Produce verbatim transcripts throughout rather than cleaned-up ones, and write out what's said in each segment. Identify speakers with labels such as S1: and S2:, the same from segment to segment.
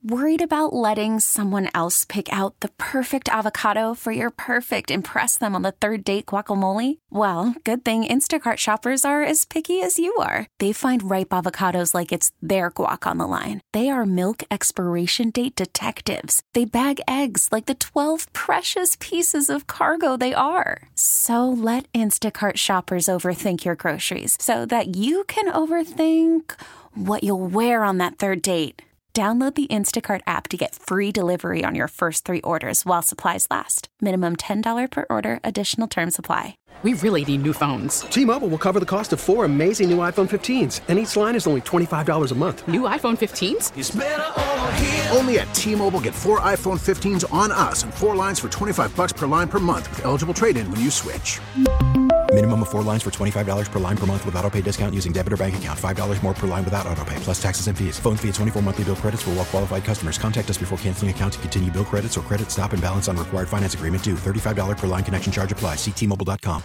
S1: Worried about letting someone else pick out the perfect avocado for your perfect impress them on the third date guacamole? Well, good thing Instacart shoppers are as picky as you are. They find ripe avocados like it's their guac on the line. They are milk expiration date detectives. They bag eggs like the twelve precious pieces of cargo they are. So let Instacart shoppers overthink your groceries so that you can overthink what you'll wear on that third date. Download the Instacart app to get free delivery on your first three orders while supplies last. Minimum ten dollars per order. Additional terms apply.
S2: We really need new phones.
S3: T-Mobile will cover the cost of four amazing new iPhone fifteens, and each line is only twenty-five dollars a month.
S2: New iPhone fifteens?
S4: It's better over here.
S5: Only at T-Mobile, get four iPhone fifteens on us and four lines for twenty-five dollars per line per month with eligible trade-in when you switch.
S6: Minimum of four lines for twenty-five dollars per line per month with autopay discount using debit or bank account. five dollars more per line without autopay, plus taxes and fees. Phone fee at twenty-four monthly bill credits for well-qualified customers. Contact us before canceling account to continue bill credits or credit stop and balance on required finance agreement due. thirty-five dollars per line connection charge applies. See T Mobile dot com.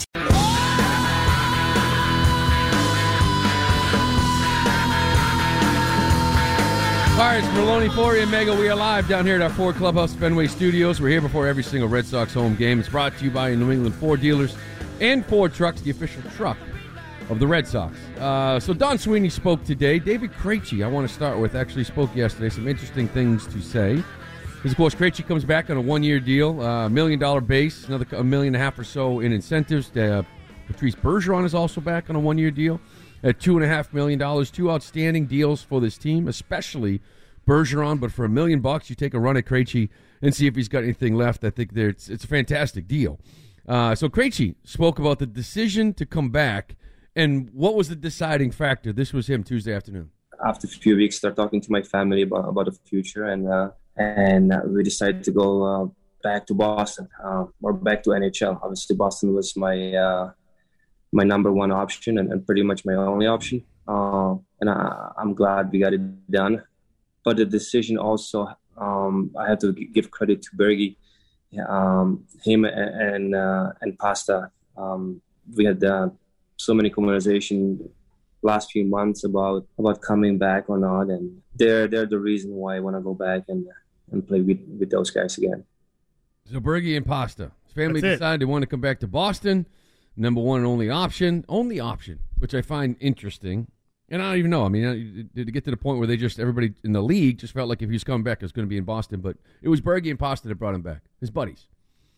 S7: All right, it's Merlone, Fauria, and Mego. We are live down here at our Ford Clubhouse Fenway Studios. We're here before every single Red Sox home game. It's brought to you by New England Ford Dealers and Ford Trucks, the official truck of the Red Sox. Uh, so Don Sweeney spoke today. David Krejci, I want to start with, actually spoke yesterday. Some interesting things to say. Because, of course, Krejci comes back on a one-year deal, a uh, million-dollar base, another a million and a half or so in incentives. Uh, Patrice Bergeron is also back on a one-year deal at two and a half million dollars. Two outstanding deals for this team, especially Bergeron. But for a million bucks, you take a run at Krejci and see if he's got anything left. I think there it's, it's a fantastic deal. Uh, so Krejci spoke about the decision to come back, and what was the deciding factor? This was him Tuesday afternoon.
S8: After a few weeks, start talking to my family about, about the future, and uh, and uh, we decided to go uh, back to Boston uh, or back to N H L. Obviously, Boston was my uh, my number one option and, and pretty much my only option. Uh, and I, I'm glad we got it done. But the decision also, um, I have to give credit to Bergie, um, him and and, uh, and Pasta. Um, we had uh, so many conversations last few months about about coming back or not, and they're they're the reason why I want to go back and and play with, with those guys again.
S7: So Bergie and Pasta, his family decided they want to come back to Boston. Number one and only option, only option, which I find interesting. And I don't even know. I mean, did it get to the point where they just, everybody in the league just felt like if he was coming back, it was going to be in Boston. But it was Bergie and Pasta that brought him back, his buddies.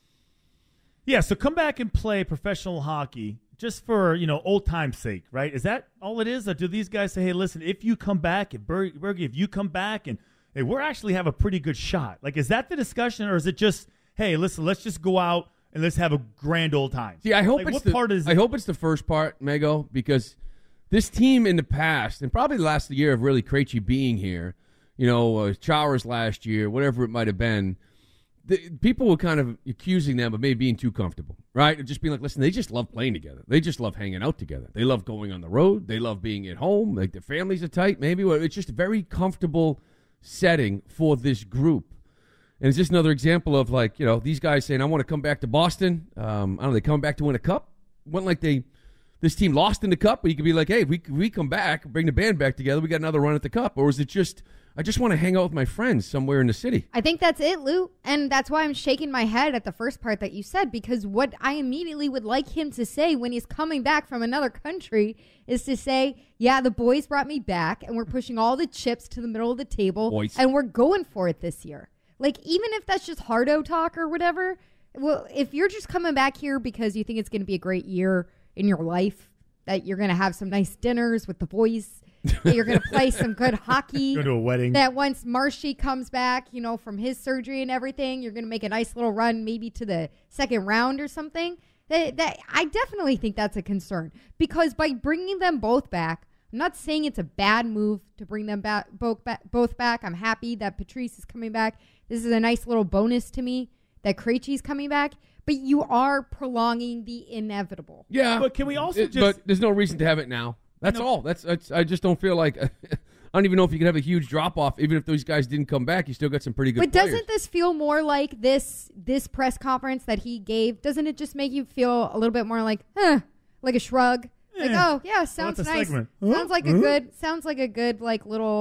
S9: Yeah, so come back and play professional hockey just for, you know, old time's sake, right? Is that all it is? Or do these guys say, hey, listen, if you come back, if Ber- Bergie, if you come back, and hey, we're actually have a pretty good shot. Like, is that the discussion, or is it just, hey, listen, let's just go out and let's have a grand old time?
S7: See, I hope
S9: like,
S7: it's
S9: what
S7: the,
S9: part is
S7: I hope it's the first part, Mego, because this team in the past, and probably the last year of really Krejci being here, you know, uh, Chowers last year, whatever it might have been, the, people were kind of accusing them of maybe being too comfortable, right? Just being like, listen, they just love playing together. They just love hanging out together. They love going on the road. They love being at home. Like, their families are tight, maybe. It's just a very comfortable setting for this group. And it's just another example of, like, you know, these guys saying, I want to come back to Boston. Um, I don't know, they come back to win a cup. It wasn't like they, this team lost in the cup, but you could be like, hey, we we come back, bring the band back together, we got another run at the cup. Or is it just, I just want to hang out with my friends somewhere in the city?
S10: I think that's it, Lou. And that's why I'm shaking my head at the first part that you said, because what I immediately would like him to say when he's coming back from another country is to say, yeah, the boys brought me back, and we're pushing all the chips to the middle of the table,
S7: boys.
S10: And we're going for it this year. Like, even if that's just hardo talk or whatever, well, if you're just coming back here because you think it's going to be a great year in your life, that you're going to have some nice dinners with the boys, that you're going to play some good hockey.
S9: Go to a wedding.
S10: That once Marshy comes back, you know, from his surgery and everything, you're going to make a nice little run maybe to the second round or something. That, that I definitely think that's a concern. Because by bringing them both back, I'm not saying it's a bad move to bring them back, both, back, both back. I'm happy that Patrice is coming back. This is a nice little bonus to me that Krejci's coming back. But you are prolonging the inevitable.
S7: Yeah.
S9: But can we also
S7: it,
S9: just...
S7: But there's no reason to have it now. That's
S9: you know,
S7: all. That's, that's I just don't feel like... I don't even know if you could have a huge drop-off. Even if those guys didn't come back, you still got some pretty good
S10: But
S7: players.
S10: doesn't this feel more like this this press conference that he gave? Doesn't it just make you feel a little bit more like, huh, like a shrug? Like, oh, yeah, sounds
S9: that's a
S10: nice.
S9: segment.
S10: Sounds like
S9: Huh?
S10: a good, sounds like a good, like, little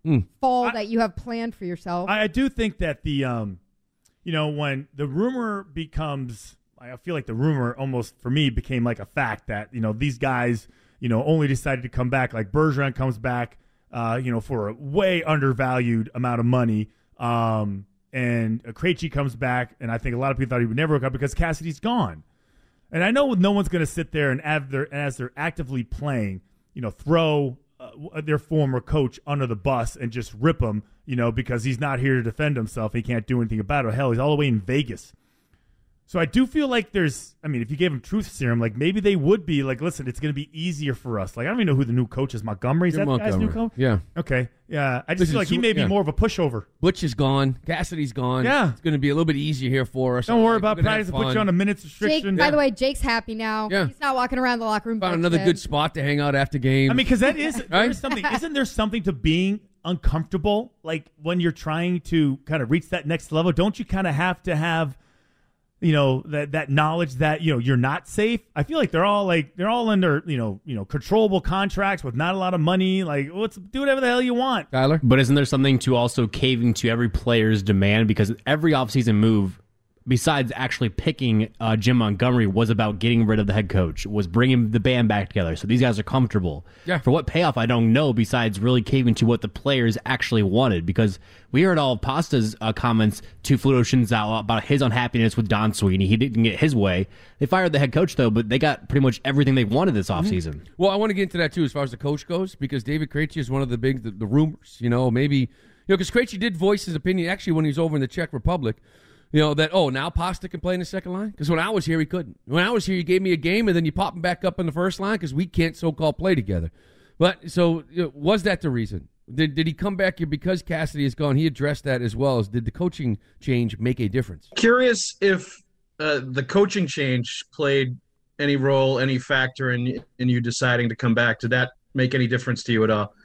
S7: Mm.
S10: fall
S9: I,
S10: that you have planned for yourself.
S9: I, I do think that the, um, you know, when the rumor becomes, I feel like the rumor almost for me became like a fact that, you know, these guys, you know, only decided to come back. Like Bergeron comes back, uh, you know, for a way undervalued amount of money. Um, and Krejci comes back, and I think a lot of people thought he would never come because Cassidy's gone. And I know no one's going to sit there and have their, as they're actively playing, you know, throw uh, their former coach under the bus and just rip him, you know, because he's not here to defend himself. He can't do anything about it. Hell, he's all the way in Vegas. So I do feel like there's, I mean, if you gave him truth serum, like maybe they would be like, listen, it's going to be easier for us. Like, I don't even know who the new coach is. Montgomery? Is
S7: Yeah,
S9: that the guy's new
S7: Montgomery.
S9: coach?
S7: Yeah.
S9: Okay. Yeah. I just
S7: Listen,
S9: feel like he
S7: so-
S9: may be
S7: yeah.
S9: more of a pushover.
S7: Butch is gone. Cassidy's gone.
S9: Yeah.
S7: It's going to be a little bit easier here for us.
S9: Don't worry
S7: Like,
S9: about
S7: we're gonna
S9: practice.
S7: have
S9: Put you
S7: fun.
S9: on a minutes
S10: Jake,
S9: restriction.
S10: by the way, Jake's happy now.
S7: Yeah.
S10: He's not walking around the locker room.
S7: Found
S10: Butch
S7: another
S10: did.
S7: good spot to hang out after games.
S9: I mean, because that is
S7: Right?
S9: there's something. Isn't there something to being uncomfortable? Like when you're trying to kind of reach that next level, don't you kind of have to have, you know, that that knowledge that you know you're not safe? I feel like they're all like they're all under you know you know controllable contracts with not a lot of money. Like, let's do whatever the hell you want.
S7: Tyler?
S4: But isn't there something to also caving to every player's demand? Because every offseason move, besides actually picking uh, Jim Montgomery, was about getting rid of the head coach, was bringing the band back together. So these guys are comfortable.
S7: Yeah.
S4: For what payoff, I don't know, besides really caving to what the players actually wanted. Because we heard all of Pasta's uh, comments to Fluto Shinzawa about his unhappiness with Don Sweeney. He didn't get his way. They fired the head coach, though, but they got pretty much everything they wanted this offseason.
S7: Well, I want to get into that, too, as far as the coach goes, because David Krejci is one of the big, the, the rumors, you know, maybe, you know, because Krejci did voice his opinion, actually, when he was over in the Czech Republic, you know, that, oh, now Pasta can play in the second line? Because when I was here, he couldn't. When I was here, you gave me a game, and then you pop him back up in the first line because we can't so-called play together. But, so, you know, was that the reason? Did did he come back here because Cassidy is gone? He addressed that as well as, did the coaching change make a difference?
S11: Curious if uh, the coaching change played any role, any factor in in you deciding to come back. Did that make any difference to you at all?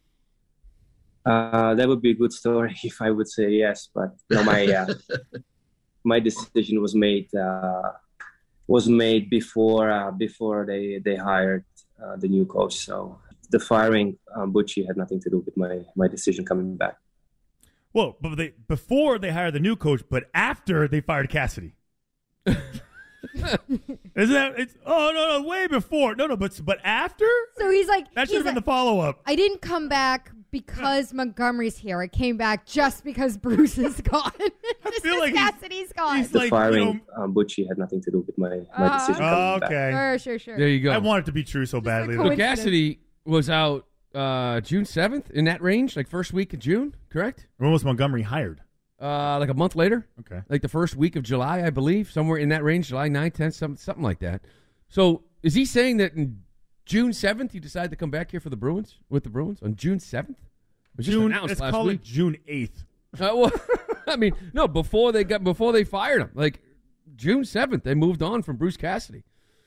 S8: Uh, that would be a good story if I would say yes, but no, my uh, my decision was made uh, was made before uh, before they they hired uh, the new coach. So the firing um, Butchie had nothing to do with my my decision coming back.
S9: Well, but they before they hired the new coach, but after they fired Cassidy. Isn't that? It's oh no no way before no no but but after.
S10: So he's like
S9: that should
S10: he's
S9: have been
S10: like,
S9: the follow up.
S10: I didn't come back because Montgomery's here. I came back just because Bruce is gone.
S9: I feel like
S10: Cassidy's gone.
S9: He's
S8: The
S9: like,
S8: firing
S9: you know,
S8: um, Butchie had nothing to do with my my
S10: Uh,
S8: decision coming back.
S9: okay.
S10: Sure, sure, sure.
S7: There you go.
S9: I want it to be true so badly.
S10: a
S9: though.
S7: So
S10: coincidence.
S7: Cassidy was out uh, June seventh, in that range, like first week of June, correct?
S9: When was Montgomery hired?
S7: Uh, like a month later.
S9: Okay.
S7: Like the first week of July, I believe, somewhere in that range, July ninth, tenth, something, something like that. So is he saying that in June seventh you decided to come back here for the Bruins, with the Bruins, on June seventh? It was just
S9: June.
S7: announced
S9: Let's
S7: last
S9: call
S7: week.
S9: it June eighth.
S7: Uh, well, I mean, no, before they got before they fired him, like June seventh, they moved on from Bruce Cassidy.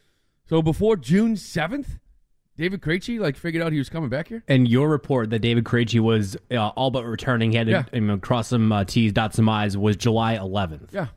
S7: So before June seventh, David Krejci like figured out he was coming back here.
S4: And your report that David Krejci was uh, all but returning, he had to
S7: Yeah.
S4: you know, cross some uh, T's, dot some I's, was July eleventh.
S7: Yeah,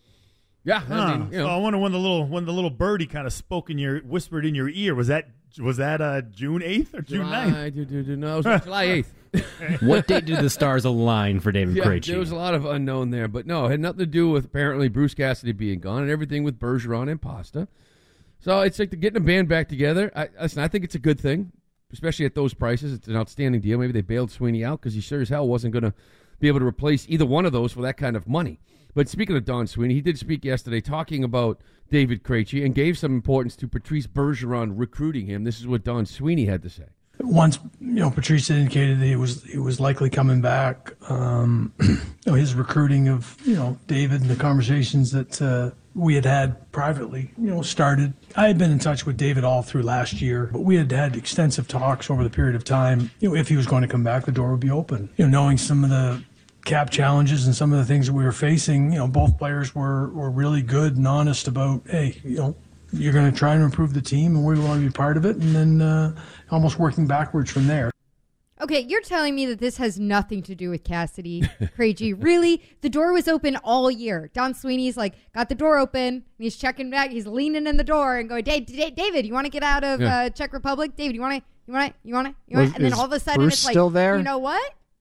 S7: yeah.
S9: Huh.
S7: I mean, you
S9: So I
S7: know,
S9: wonder when the little when the little birdie kind of spoke in your whispered in your ear. Was that was that uh, June eighth or June ninth?
S7: July, do, do, do, no, it was July eighth.
S4: What date did the stars align for David
S7: Yeah,
S4: Krejci?
S7: there was a lot of unknown there, but no, it had nothing to do with apparently Bruce Cassidy being gone and everything with Bergeron and Pasta. So it's like the getting a band back together. I, listen, I think it's a good thing, especially at those prices. It's an outstanding deal. Maybe they bailed Sweeney out because he sure as hell wasn't going to be able to replace either one of those for that kind of money. But speaking of Don Sweeney, he did speak yesterday talking about David Krejci and gave some importance to Patrice Bergeron recruiting him. This is what Don Sweeney had to say.
S12: Once, you know, Patrice indicated that he was he was likely coming back. Um, you know, his recruiting of, you know, David and the conversations that uh, we had had privately, you know, started. I had been in touch with David all through last year, but we had had extensive talks over the period of time. You know, if he was going to come back, the door would be open. You know, knowing some of the cap challenges and some of the things that we were facing, you know, both players were, were really good and honest about, hey, you know, you're going to try and improve the team and we want to be part of it, and then uh, almost working backwards from there.
S10: Okay, you're telling me that this has nothing to do with Cassidy, Krejci. Really? The door was open all year. Don Sweeney's like, got the door open, and he's checking back. He's leaning in the door and going, Dave, Dave, David, you want to get out of
S7: Yeah.
S10: uh, Czech Republic? David, you want to, you want to, you want to, you want
S13: Was-
S10: And then
S13: is
S10: all of a sudden
S13: Bruce
S10: it's like,
S13: still there?
S10: you know what?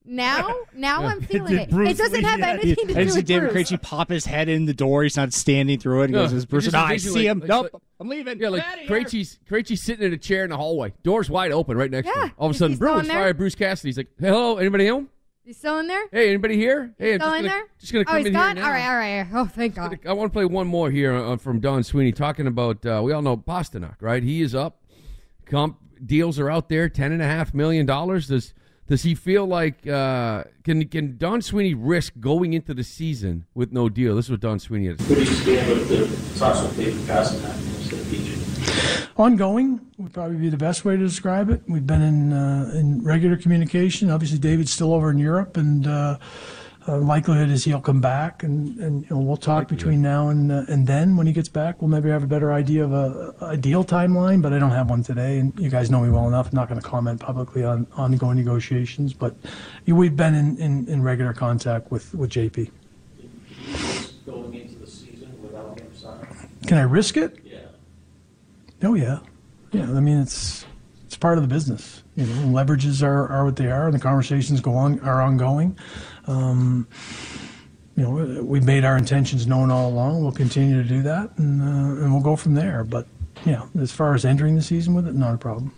S10: Now, now I'm feeling
S9: Did
S10: it.
S9: Bruce
S10: It doesn't
S9: Lee-
S10: have
S9: yeah,
S10: anything to
S13: I
S10: do
S13: see
S10: with
S13: David
S10: Bruce.
S13: Krejci pop his head in the door. He's not standing through it. He
S7: No,
S13: goes, "This
S7: it
S13: person,
S7: just
S13: I
S7: envision
S13: see
S7: like-
S13: him.
S7: like-
S13: Nope,
S7: like-
S13: I'm leaving."
S7: Yeah, like
S13: Get outta here."
S7: Krejci's, Krejci's sitting in a chair in the hallway. Door's wide open right next to
S10: Yeah,
S7: him. All of a
S10: is
S7: sudden,
S10: he still
S7: Bruce,
S10: in there?
S7: fire Bruce Cassidy's like, hey, hello, anybody home?
S10: You still in there?
S7: Hey, anybody here? Hey, I'm
S10: Still
S7: just
S10: in
S7: gonna,
S10: there?
S7: just gonna come
S10: oh, he's
S7: in
S10: gone?
S7: here now.
S10: All right, all right. Oh, thank God.
S7: I want to play one more here uh, from Don Sweeney talking about, uh, we all know Pasternak, right? He is up. Comp deals are out there, ten and a half million dollars. Does does he feel like uh, can can Don Sweeney risk going into the season with no deal? This is what Don Sweeney had to say.
S14: Where do you stand with the talks with David Pasternak?
S12: Ongoing would probably be the best way to describe it. We've been in uh, in regular communication. Obviously, David's still over in Europe, and uh, uh, likelihood is he'll come back, and, and you know, we'll talk between now and uh, and then. When he gets back, we'll maybe have a better idea of a, a deal timeline, but I don't have one today, and you guys know me well enough. I'm not going to comment publicly on ongoing negotiations, but you know, we've been in, in, in regular contact with, with J P.
S14: Going into the season without him signing?
S12: Can I risk it?
S14: Yeah.
S12: Oh yeah, yeah. I mean, it's it's part of the business. You know, leverages are, are what they are, and the conversations go on are ongoing. Um, you know, we've made our intentions known all along. We'll continue to do that, and uh, and we'll go from there. But yeah, as far as entering the season with it, not a problem.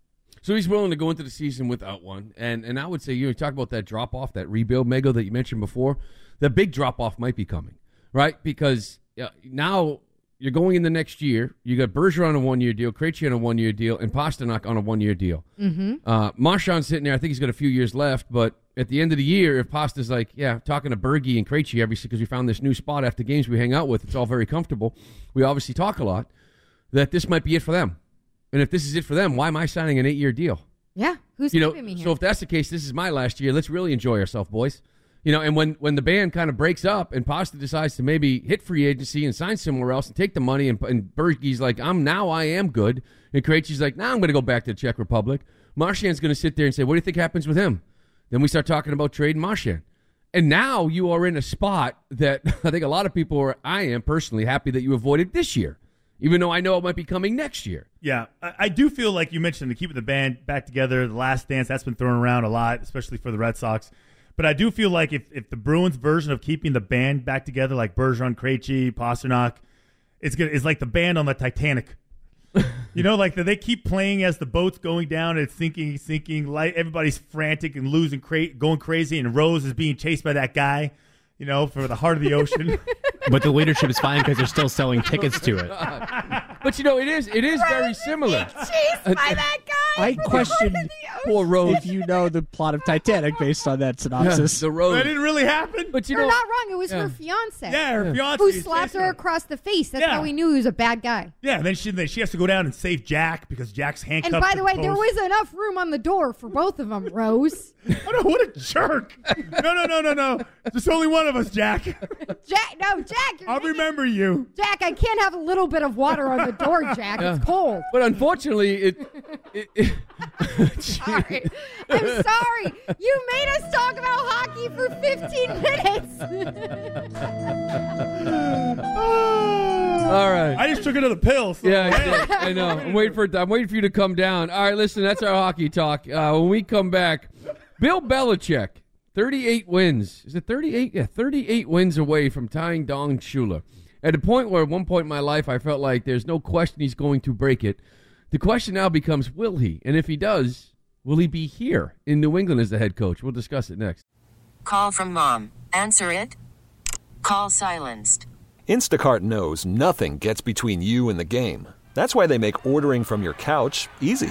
S7: So he's willing to go into the season without one, and and I would say, you know, you talk about that drop off, that rebuild, Mego, that you mentioned before. The big drop off might be coming, right? Because uh, now you're going in the next year. You got Bergeron on a one year deal, Krejci on a one year deal, and Pasternak on a one year deal.
S10: Mm-hmm.
S7: Uh, Marchand's sitting there. I think he's got a few years left, but at the end of the year, if Pasta's like, yeah, talking to Bergie and Krejci every because we found this new spot after games we hang out with, it's all very comfortable. We obviously talk a lot. That this might be it for them, and if this is it for them, why am I signing an eight year deal?
S10: Yeah, who's
S7: you know,
S10: keeping me here?
S7: So if that's the case, this is my last year. Let's really enjoy ourselves, boys. You know, and when, when the band kind of breaks up and Pasta decides to maybe hit free agency and sign somewhere else and take the money, and, and Bergie's like, I'm now I am good, and Krejci's like, now nah, I'm going to go back to the Czech Republic. Marchand's going to sit there and say, what do you think happens with him? Then we start talking about trading Marchand. And now you are in a spot that I think a lot of people are, I am personally happy that you avoided this year, even though I know it might be coming next year.
S9: Yeah, I, I do feel like you mentioned keeping the band back together, the last dance, that's been thrown around a lot, especially for the Red Sox. But I do feel like if, if the Bruins' version of keeping the band back together, like Bergeron, Krejci, Pasternak, it's gonna, it's like the band on the Titanic. You know, like they keep playing as the boat's going down and it's sinking, sinking. Light, everybody's frantic and losing, cra- going crazy, and Rose is being chased by that guy, you know, for the heart of the ocean.
S4: But the leadership is fine because they're still selling tickets to it.
S7: But, you know, it is it is very similar.
S10: Chased by that guy.
S13: I question
S7: poor Rose.
S13: if you know the plot of Titanic based on that synopsis.
S7: The Rose.
S9: That didn't really happen.
S7: But you
S10: You're
S7: know,
S10: not wrong. It was
S7: yeah.
S10: her fiance.
S9: Yeah, her fiance
S10: Who
S9: is
S10: slapped
S9: chasing
S10: her
S9: her.
S10: across the face. That's
S9: Yeah.
S10: how we knew he was a bad guy.
S9: Yeah, and then she then she has to go down and save Jack because Jack's handcuffed.
S10: And by
S9: to
S10: the way, there
S9: post.
S10: was enough room on the door for both of them, Rose.
S9: Oh, no, what a jerk! No, no, no, no, no. There's only one of us, Jack.
S10: Jack, no, Jack. You're
S9: I'll
S10: making-
S9: remember you.
S10: Jack, I can't have a little bit of water on the door, Jack.
S7: Yeah.
S10: It's cold.
S7: but unfortunately, it. it, it
S10: Sorry. I'm sorry. You made us talk about hockey for fifteen minutes.
S7: all right.
S9: I just took another pill. So
S7: Yeah, I, did. I know. I'm waiting for I'm waiting for you to come down. All right, listen, that's our hockey talk. Uh, when we come back, Bill Belichick, thirty-eight wins. Is it thirty-eight? Yeah, thirty-eight wins away from tying Don Shula. At a point where at one point in my life I felt like there's no question he's going to break it. The question now becomes, will he? And if he does, will he be here in New England as the head coach? We'll discuss it next.
S15: Call from mom. Answer it. Call silenced.
S16: Instacart knows nothing gets between you and the game. That's why they make ordering from your couch easy.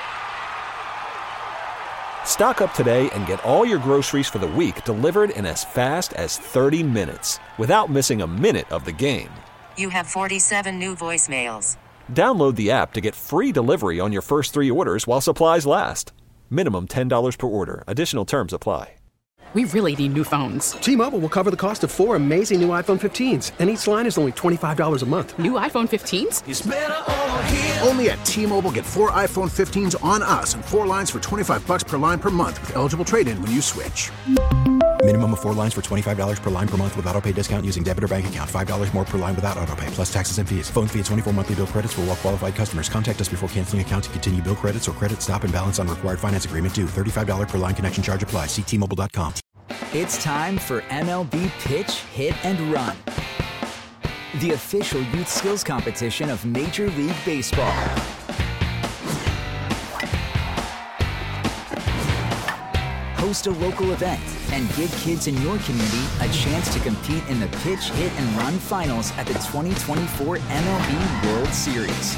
S16: Stock up today and get all your groceries for the week delivered in as fast as thirty minutes without missing a minute of the game.
S15: You have forty-seven new voicemails.
S16: Download the app to get free delivery on your first three orders while supplies last. Minimum ten dollars per order. Additional terms apply.
S2: We really need new phones.
S3: T-Mobile will cover the cost of four amazing new iPhone fifteens, and each line is only twenty-five dollars a month.
S2: New iPhone fifteens?
S5: It's better over here. Only at T-Mobile, get four iPhone fifteens on us and four lines for twenty-five bucks per line per month with eligible trade-in when you switch.
S6: Minimum of four lines for twenty-five dollars per line per month with autopay discount using debit or bank account. five dollars more per line without autopay, plus taxes and fees. Phone fee at twenty-four monthly bill credits for well qualified customers. Contact us before canceling account to continue bill credits or credit stop and balance on required finance agreement due. thirty-five dollars per line connection charge applies. See T Mobile dot com.
S17: It's time for M L B Pitch, Hit, and Run, the official youth skills competition of Major League Baseball. Host a local event and give kids in your community a chance to compete in the Pitch, Hit, and Run finals at the twenty twenty-four M L B World Series.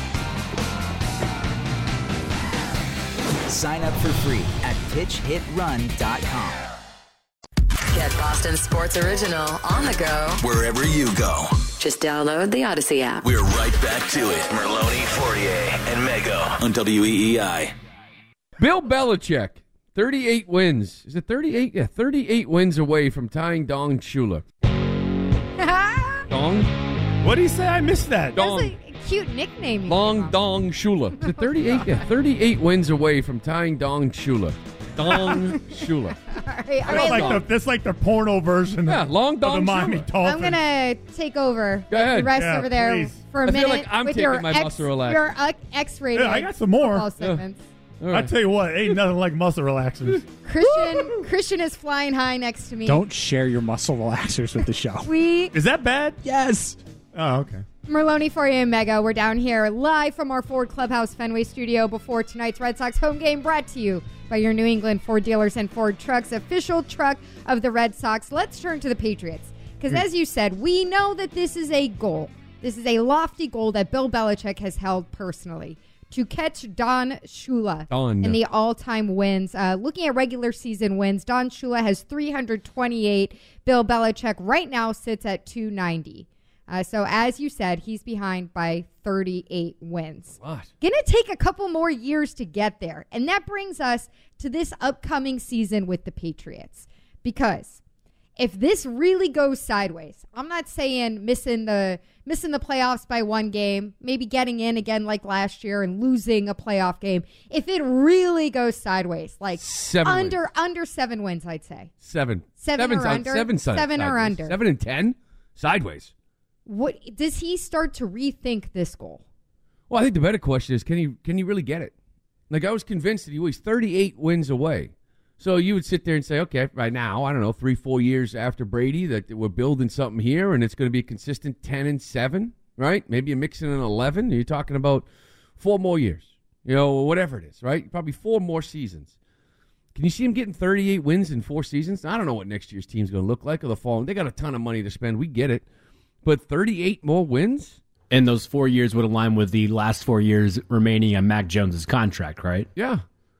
S17: Sign up for free at pitch hit run dot com.
S18: Get Boston Sports Original on the go
S19: wherever you go.
S18: Just download the Odyssey app.
S19: We're right back to it. Merlone, Fourier, and Mego on W E E I.
S7: Bill Belichick, thirty-eight wins. Is it thirty-eight? Yeah, thirty-eight wins away from tying Don Shula. Dong?
S9: What did he say? I missed that.
S10: That's a cute nickname.
S7: Long Dong Shula. Is it thirty-eight? Yeah, thirty-eight wins away from tying Dong Shula. Dong Shula.
S10: All right, all
S9: That's
S10: right,
S9: like, the, that's like their porno version.
S7: Yeah, long
S9: of the
S7: Dong
S9: Miami
S7: Shula.
S9: Dolphins.
S10: I'm going to take over
S7: Go ahead.
S10: the rest
S9: Yeah,
S10: over there
S9: please.
S10: for a
S7: I
S10: minute
S7: feel like I'm
S10: with
S7: taking
S10: your
S7: my
S10: X,
S7: muscle relaxer.
S10: your uh, X-rated
S9: Yeah, I got some more.
S10: football segments.
S7: All
S9: I
S7: right.
S9: tell you what, ain't nothing like muscle relaxers.
S10: Christian Christian is flying high next to me.
S13: Don't share your muscle relaxers with the show.
S10: We
S9: Is that bad?
S13: Yes.
S9: Oh, okay.
S10: Merlone, Fourier, and Mega. We're down here live from our Ford Clubhouse Fenway studio before tonight's Red Sox home game, brought to you by your New England Ford dealers and Ford Trucks, official truck of the Red Sox. Let's turn to the Patriots. Because as you said, we know that this is a goal. This is a lofty goal that Bill Belichick has held personally. To catch Don Shula
S7: Don.
S10: in the all-time wins. Uh, looking at regular season wins, Don Shula has three hundred twenty-eight. Bill Belichick right now sits at two ninety. Uh, so as you said, he's behind by thirty-eight wins.
S7: What?
S10: Gonna take a couple more years to get there. And that brings us to this upcoming season with the Patriots. Because if this really goes sideways, I'm not saying missing the missing the playoffs by one game, maybe getting in again like last year and losing a playoff game. If it really goes sideways, like
S7: Seven
S10: under
S7: wins.
S10: under seven wins, I'd say.
S7: Seven.
S10: Seven
S7: Seven
S10: or
S7: side-
S10: under?
S7: Seven, side-
S10: Seven or
S7: sideways.
S10: under.
S7: Seven and ten? Sideways.
S10: What does he start to rethink this goal?
S7: Well, I think the better question is, can he can he really get it? Like, I was convinced that he was thirty-eight wins away. So you would sit there and say, okay, right now, I don't know, three, four years after Brady, that we're building something here, and it's going to be a consistent ten and seven, right? Maybe a mix in an eleven. You're talking about four more years, you know, whatever it is, right? Probably four more seasons. Can you see him getting thirty-eight wins in four seasons? I don't know what next year's team's going to look like or the following. They got a ton of money to spend. We get it. But thirty-eight more wins?
S4: And those four years would align with the last four years remaining on Mac Jones's contract, right?
S7: Yeah.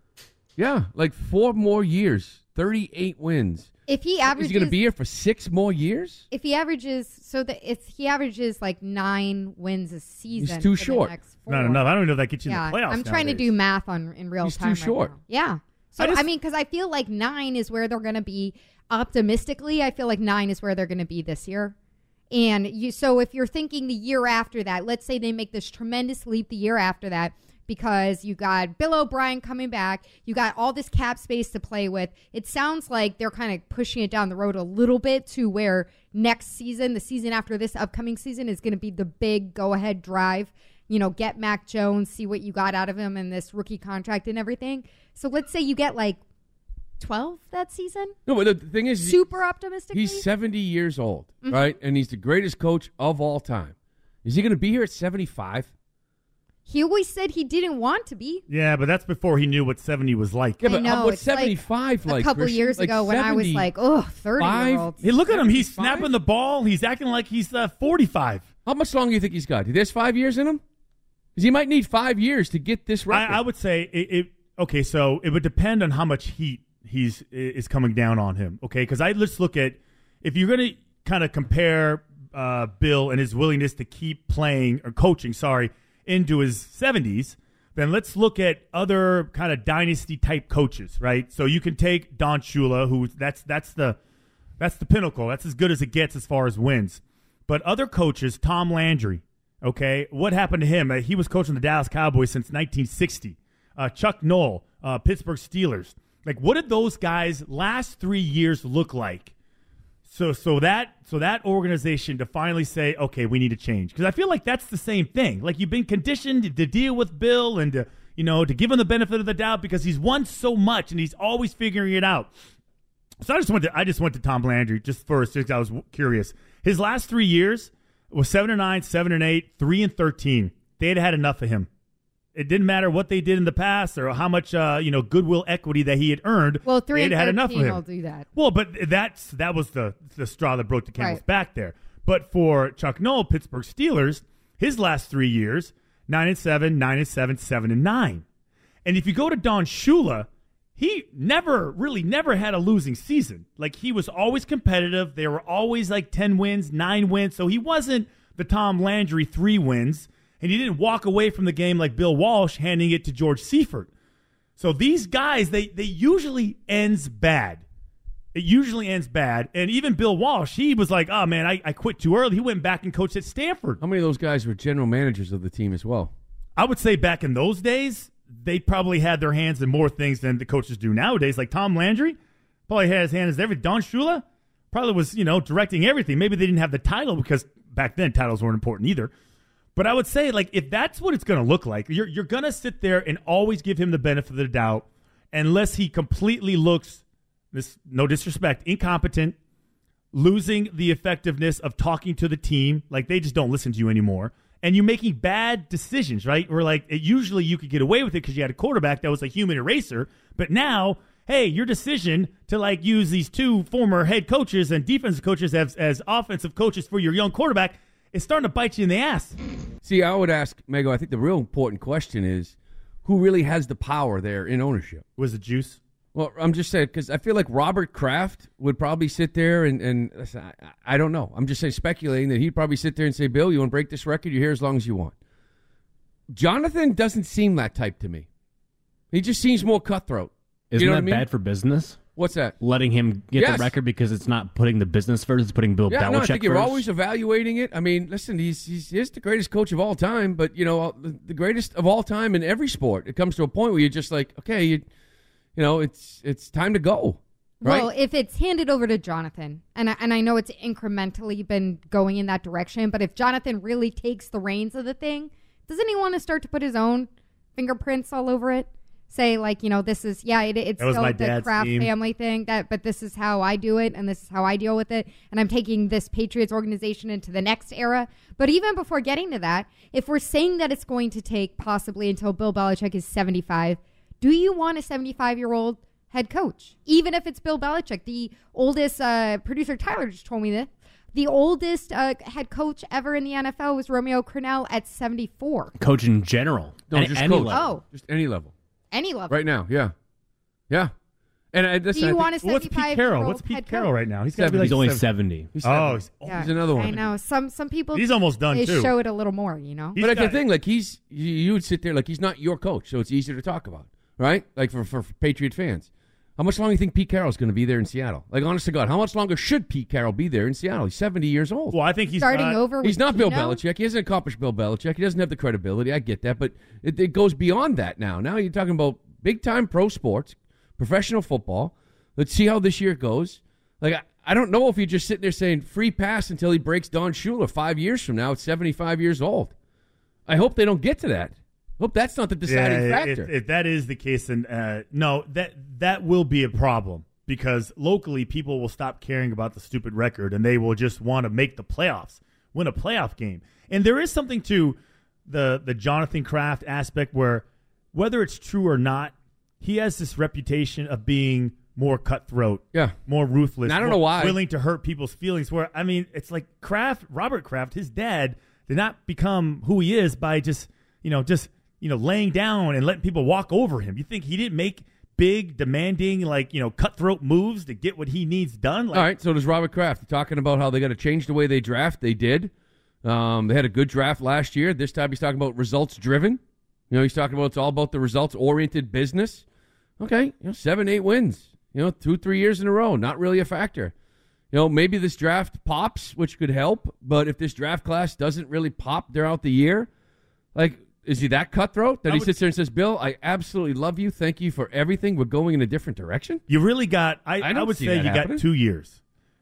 S7: Yeah, like four more years, thirty-eight wins.
S10: If he averages,
S7: Is he going to be here for six more years?
S10: If he averages, so that if he averages like nine wins a season,
S7: He's too
S10: for the
S7: short.
S10: next
S9: Not
S10: four-
S9: enough. I don't even know if that gets you
S10: yeah,
S9: in the playoffs.
S10: I'm trying to
S9: nowadays.
S10: do math on in real
S7: He's too
S10: time. right
S7: short.
S10: now. Yeah. So
S9: I
S10: I,
S9: just-
S10: mean, because I feel like nine is where they're going to be. Optimistically, I feel like nine is where they're going to be this year. And you, so if you're thinking the year after that, let's say they make this tremendous leap the year after that, because you got Bill O'Brien coming back, you got all this cap space to play with. It sounds like they're kind of pushing it down the road a little bit to where next season, the season after this upcoming season, is going to be the big go-ahead drive. You know, get Mac Jones, see what you got out of him in this rookie contract and everything. So let's say you get like twelve that season.
S7: No, but the thing is,
S10: super optimistically,
S7: he's seventy years old,
S10: Mhm.
S7: right? And he's the greatest coach of all time. Is he going to be here at seventy-five?
S10: He always said he didn't want to be.
S9: Yeah, but that's before he knew what seventy was like.
S7: Yeah, but
S10: I know,
S7: uh, what's
S10: it's like
S7: seventy-five like?
S10: a couple
S7: Christian?
S10: years
S7: Like
S10: ago when I was like, oh, thirty-year-olds.
S9: Hey, look at him. He's snapping the ball. He's acting like he's uh, forty-five.
S7: How much longer do you think he's got? There's five years in him? Because he might need five years to get this record.
S9: I, I would say it, it. Okay, so it would depend on how much heat he's is coming down on him. Okay, because I let's look at if you're going to kind of compare uh, Bill and his willingness to keep playing or coaching, sorry, into his seventies. Then let's look at other kind of dynasty type coaches, right? So you can take Don Shula, who that's that's the that's the pinnacle. That's as good as it gets as far as wins. But other coaches, Tom Landry, okay, what happened to him? Uh, he was coaching the Dallas Cowboys since nineteen sixty. Uh, Chuck Noll, uh, Pittsburgh Steelers. Like, what did those guys' last three years look like So so that so that organization to finally say, okay, we need to change. Because I feel like that's the same thing. Like you've been conditioned to deal with Bill and to, you know, to give him the benefit of the doubt because he's won so much and he's always figuring it out. So I just went to I just went to Tom Landry just first because I was curious. His last three years was seven and nine, seven and eight, three and thirteen. They had had enough of him. It didn't matter what they did in the past or how much uh, you know goodwill equity that he had earned.
S10: Well, three
S9: they
S10: and
S9: had had enough of him.
S10: will do that.
S9: Well, but that's that was the the straw that broke the camel's
S10: Right.
S9: back there. But for Chuck Noll, Pittsburgh Steelers, his last three years, nine and seven, nine and seven, seven and nine. And if you go to Don Shula, he never really never had a losing season. Like he was always competitive. They were always like ten wins, nine wins. So he wasn't the Tom Landry three wins. And he didn't walk away from the game like Bill Walsh handing it to George Seifert. So these guys, they they usually ends bad. It usually ends bad. And even Bill Walsh, he was like, oh, man, I, I quit too early. He went back and coached at Stanford.
S7: How many of those guys were general managers of the team as well?
S9: I would say back in those days, they probably had their hands in more things than the coaches do nowadays. Like Tom Landry probably had his hands in everything. Don Shula probably was, you know, directing everything. Maybe they didn't have the title because back then titles weren't important either. But I would say, like, if that's what it's going to look like, you're you're going to sit there and always give him the benefit of the doubt unless he completely looks, this no disrespect, incompetent, losing the effectiveness of talking to the team, like they just don't listen to you anymore, and you're making bad decisions, right? Or like it, usually you could get away with it because you had a quarterback that was a human eraser, but now, hey, your decision to like use these two former head coaches and defensive coaches as as offensive coaches for your young quarterback, it's starting to bite you in the ass.
S7: See, I would ask, Mego, I think the real important question is who really has the power there in ownership?
S9: Was it Juice?
S7: Well, I'm just saying, because I feel like Robert Kraft would probably sit there and, and listen, I, I don't know. I'm just saying, speculating that he'd probably sit there and say, Bill, you want to break this record? You're here as long as you want. Jonathan doesn't seem that type to me. He just seems more cutthroat.
S4: Isn't
S7: you know
S4: that
S7: what I mean?
S4: bad for business?
S7: What's that?
S4: Letting him get
S7: Yes.
S4: the record because it's not putting the business first, it's putting Bill
S7: Yeah,
S4: Belichick
S7: no, I think you're
S4: first.
S7: always evaluating it. I mean, listen, he's, he's he's the greatest coach of all time, but, you know, the, the greatest of all time in every sport. It comes to a point where you're just like, okay, you, you know, it's it's time to go. Right?
S10: Well, if it's handed over to Jonathan, and I, and I know it's incrementally been going in that direction, but if Jonathan really takes the reins of the thing, doesn't he want to start to put his own fingerprints all over it? Say, like, you know, this is, yeah, it, it's
S9: That was
S10: still
S9: my
S10: the
S9: dad's
S10: Kraft
S9: team.
S10: family thing, that, but this is how I do it, and this is how I deal with it, and I'm taking this Patriots organization into the next era. But even before getting to that, if we're saying that it's going to take possibly until Bill Belichick is seventy-five, do you want a seventy-five-year-old head coach? Even if it's Bill Belichick, the oldest, uh, producer Tyler just told me that, the oldest uh, head coach ever in the N F L was Romeo Crennel at seventy-four.
S4: Coach in general.
S7: No,
S4: Any-
S7: just
S4: any
S7: coach.
S4: level.
S10: Oh.
S7: Just any level.
S10: Any level.
S7: Right now, yeah. Yeah. And I, listen,
S10: Do you
S7: I think-
S10: want a
S9: What's Pete
S10: seventy-five
S9: Carroll?
S10: year old
S9: What's Pete
S10: head
S9: Carroll
S10: coach?
S9: right now? He's got to be
S7: He's
S9: like
S4: only
S9: seven-
S4: seventy.
S7: He's
S9: Oh,
S7: seventy.
S9: he's,
S10: Yeah.
S7: He's another one.
S10: I know. Some some people
S9: He's almost done,
S10: they
S9: too.
S10: show it a little more, you know.
S9: He's
S7: But like the
S9: got-
S7: thing, like he's you, you would sit there like he's not your coach, so it's easier to talk about, right? Like for, for, for Patriot fans. How much longer do you think Pete Carroll's going to be there in Seattle? Like, honest to God, how much longer should Pete Carroll be there in Seattle? He's seventy years old.
S9: Well, I think he's
S10: Starting
S9: not,
S10: over with
S7: He's not Bill
S10: Geno?
S7: Belichick. He hasn't accomplished Bill Belichick. He doesn't have the credibility. I get that, but it, it goes beyond that now. Now you're talking about big-time pro sports, professional football. Let's see how this year goes. Like, I, I don't know if you're just sitting there saying free pass until he breaks Don Shula five years from now at seventy-five years old. I hope they don't get to that. Hope that's not the deciding
S9: yeah,
S7: factor.
S9: If, if that is the case, then uh, no, that that will be a problem because locally people will stop caring about the stupid record and they will just want to make the playoffs, win a playoff game. And there is something to the the Jonathan Kraft aspect where whether it's true or not, he has this reputation of being more cutthroat,
S7: yeah,
S9: more ruthless.
S7: And I don't
S9: more
S7: know why.
S9: willing to hurt people's feelings. Where I mean, it's like Kraft, Robert Kraft, his dad did not become who he is by just you know just. you know, laying down and letting people walk over him. You think he didn't make big, demanding, like, you know, cutthroat moves to get what he needs done? Like,
S7: All right, so does Robert Kraft. Talking about how they got to change the way they draft. They did. Um, they had a good draft last year. This time he's talking about results-driven. You know, he's talking about it's all about the results-oriented business. Okay, you know, seven, eight wins. You know, two, three years in a row. Not really a factor. You know, maybe this draft pops, which could help. But if this draft class doesn't really pop throughout the year, like, is he that cutthroat that
S9: I
S7: he
S9: would-
S7: sits there and says, Bill, I absolutely love you. Thank you for everything. We're going in a different direction?
S9: You really got, I,
S7: I
S9: I,
S7: don't
S9: would
S7: see
S9: say
S7: that
S9: you
S7: happening.
S9: got two years.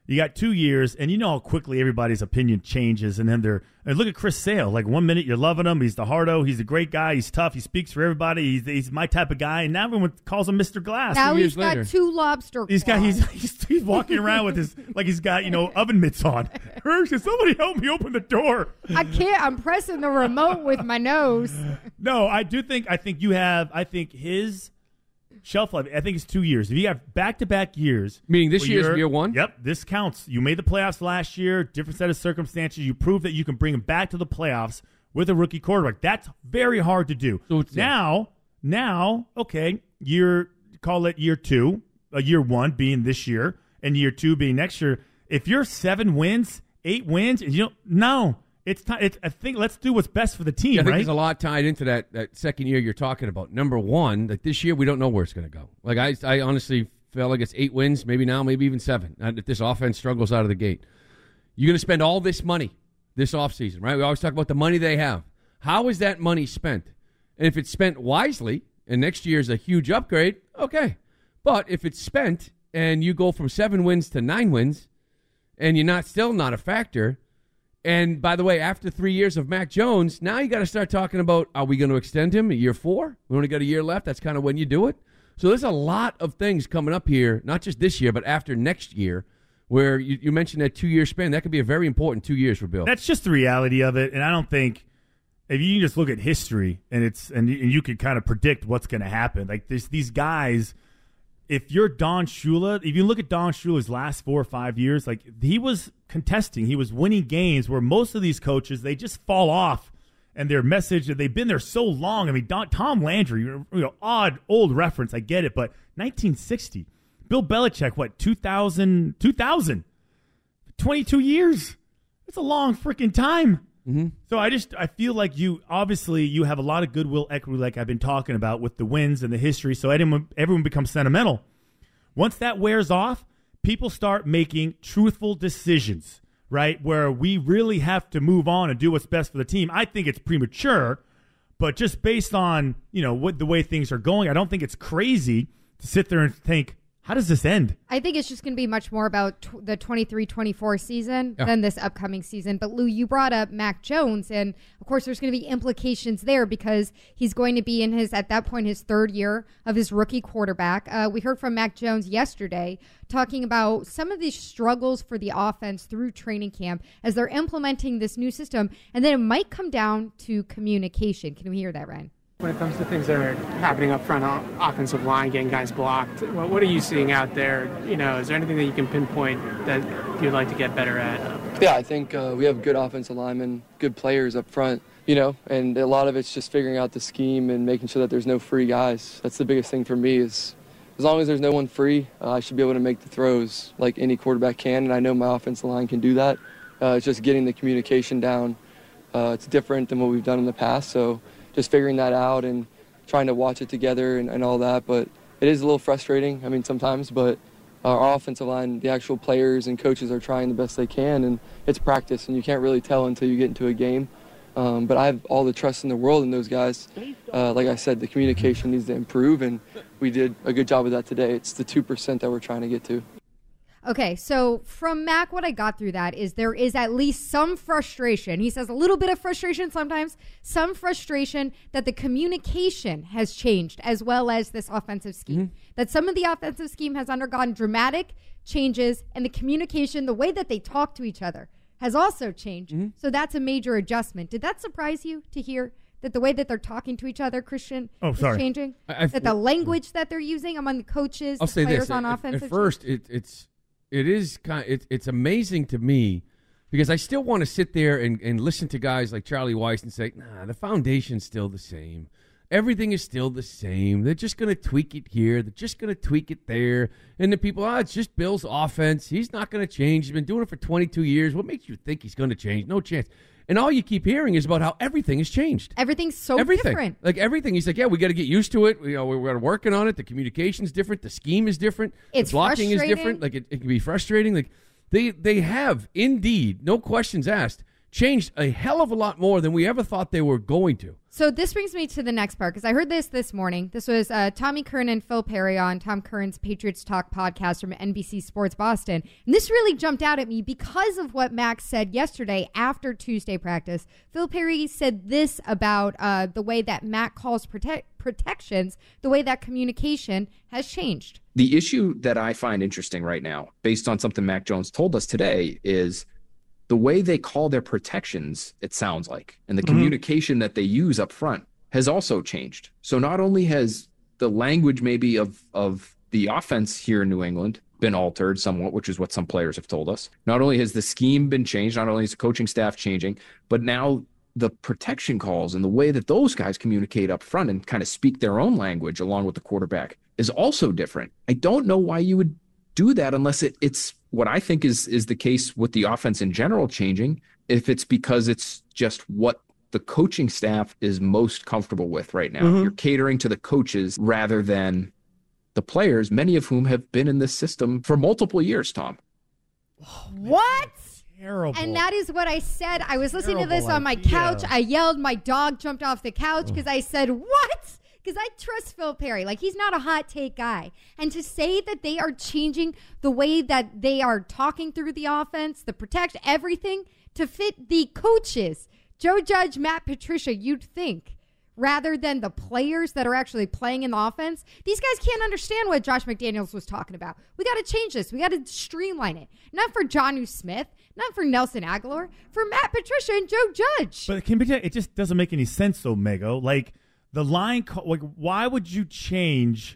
S9: You got two years, and you know how quickly everybody's opinion changes. And then they're and look at Chris Sale. Like one minute you're loving him, he's the hardo, he's a great guy, he's tough, he speaks for everybody, he's, he's my type of guy. And now everyone calls him Mister Glass.
S10: Now
S9: two
S10: he's
S9: years
S10: got
S9: later.
S10: two lobster.
S9: He's got he's, he's he's walking around with his like he's got you know oven mitts on. Can somebody help me open the door?
S10: I can't. I'm pressing the remote with my nose.
S9: No, I do think I think you have. I think his shelf life. I think it's two years. If you have back to back years,
S7: meaning this
S9: where
S7: year's
S9: you're-
S7: year one.
S9: Yep, this counts. You made the playoffs last year. Different set of circumstances. You proved that you can bring him back to the playoffs with a rookie quarterback. That's very hard to do.
S7: So it's-
S9: now, now, okay, year call it year two, uh, year one being this year, and year two being next year. If you're seven wins, eight wins, and you don't, no, it's time. It's, I think let's do what's best for the team,
S7: Yeah, I think
S9: right?
S7: there's a lot tied into that, that second year you're talking about. Number one, that this year we don't know where it's going to go. Like I, I honestly feel like it's eight wins, maybe now, maybe even seven. Uh, If this offense struggles out of the gate, you're going to spend all this money this offseason, right? We always talk about the money they have. How is that money spent? And if it's spent wisely, and next year is a huge upgrade, okay. But if it's spent and you go from seven wins to nine wins, and you're not still not a factor. And by the way, after three years of Mac Jones, now you got to start talking about, are we going to extend him at year four? We only got a year left. That's kind of when you do it. So there's a lot of things coming up here, not just this year, but after next year, where you, you mentioned that two-year span. That could be a very important two years for Bill.
S9: That's just the reality of it, and I don't think if you just look at history and it's and you, and you can kind of predict what's going to happen. Like this, these guys, if you're Don Shula, if you look at Don Shula's last four or five years, like he was contesting, he was winning games where most of these coaches, they just fall off and their message, they've been there so long. I mean, Don, Tom Landry, you know, odd old reference, I get it, but nineteen sixty, Bill Belichick, what, two thousand, two thousand, twenty-two years. That's a long freaking time.
S7: Mm-hmm.
S9: So I just I feel like you obviously you have a lot of goodwill equity, like I've been talking about with the wins and the history. So everyone everyone becomes sentimental. Once that wears off, people start making truthful decisions, right? Where we really have to move on and do what's best for the team. I think it's premature, but just based on you know what the way things are going, I don't think it's crazy to sit there and think, how does this end?
S10: I think it's just going to be much more about tw- the twenty-three twenty-four season
S9: Yeah.
S10: than this upcoming season. But, Lou, you brought up Mac Jones, and, of course, there's going to be implications there because he's going to be in his, at that point, his third year of his rookie quarterback. Uh, we heard from Mac Jones yesterday talking about some of these struggles for the offense through training camp as they're implementing this new system, and then it might come down to communication. Can we hear that, Ryan?
S20: When it comes to things that are happening up front, o- offensive line, getting guys blocked, what, what are you seeing out there? You know, is there anything that you can pinpoint that you'd like to get better at?
S21: Yeah, I think uh, we have good offensive linemen, good players up front, you know, and a lot of it's just figuring out the scheme and making sure that there's no free guys. That's the biggest thing for me is as long as there's no one free, uh, I should be able to make the throws like any quarterback can, and I know my offensive line can do that. Uh, it's just getting the communication down. Uh, it's different than what we've done in the past, so just figuring that out and trying to watch it together and, and all that. But it is a little frustrating, I mean, sometimes, but our offensive line, the actual players and coaches are trying the best they can, and it's practice, and you can't really tell until you get into a game. Um, but I have all the trust in the world in those guys. Uh, like I said, the communication needs to improve, and we did a good job of that today. It's the two percent that we're trying to get to.
S10: Okay, so from Mac, what I got through that is there is at least some frustration. He says a little bit of frustration sometimes, some frustration that the communication has changed as well as this offensive scheme. Mm-hmm. That some of the offensive scheme has undergone dramatic changes and the communication, the way that they talk to each other has also changed. Mm-hmm. So that's a major adjustment. Did that surprise you to hear that the way that they're talking to each other, Christian,
S7: Oh,
S10: is
S7: sorry.
S10: changing?
S7: I- I-
S10: that the language that they're using among the coaches,
S7: I'll
S10: the
S7: say
S10: players
S7: this.
S10: on
S7: At,
S10: offense?
S7: at first, it, it's it is kind. It, it's amazing to me because I still want to sit there and, and listen to guys like Charlie Weiss and say, "Nah, the foundation's still the same. Everything is still the same. They're just going to tweak it here. They're just going to tweak it there." And the people, oh, it's just Bill's offense. He's not going to change. He's been doing it for twenty-two years. What makes you think he's going to change? No chance. And all you keep hearing is about how everything has changed.
S10: Everything's so
S7: everything.
S10: different.
S7: Like everything. He's like, yeah, we got to get used to it. You know, we're, we're working on it. The communication's different. The scheme is different.
S10: It's
S7: the blocking is
S10: frustrating.
S7: different. Like it, it can be frustrating. Like they they have indeed, no questions asked, changed a hell of a lot more than we ever thought they were going to.
S10: So this brings me to the next part, because I heard this this morning. This was uh, Tommy Curran and Phil Perry on Tom Curran's Patriots Talk podcast from N B C Sports Boston. And this really jumped out at me because of what Max said yesterday after Tuesday practice. Phil Perry said this about uh, the way that Mac calls prote- protections, the way that communication has changed.
S1: The issue that I find interesting right now, based on something Mac Jones told us today, is the way they call their protections, it sounds like, and the mm-hmm. communication that they use up front has also changed. So not only has the language maybe of, of the offense here in New England been altered somewhat, which is what some players have told us, not only has the scheme been changed, not only is the coaching staff changing, but now the protection calls and the way that those guys communicate up front and kind of speak their own language along with the quarterback is also different. I don't know why you would do that unless it, it's what I think is is the case with the offense in general changing, if it's because it's just what the coaching staff is most comfortable with right now. Mm-hmm. You're catering to the coaches rather than the players, many of whom have been in this system for multiple years, Tom.
S10: What?
S9: Terrible.
S10: And that is what I said. I was listening
S9: Terrible
S10: to this on my
S9: idea.
S10: couch. I yelled. My dog jumped off the couch because I said, what? Because I trust Phil Perry. Like, he's not a hot take guy. And to say that they are changing the way that they are talking through the offense, the protect, everything to fit the coaches, Joe Judge, Matt Patricia, you'd think, rather than the players that are actually playing in the offense, these guys can't understand what Josh McDaniels was talking about. We got to change this. We got to streamline it. Not for Jonnu Smith, not for Nelson Aguilar, for Matt Patricia and Joe Judge.
S9: But it, can be, it just doesn't make any sense, though, Mego. Like, the line, like, why would you change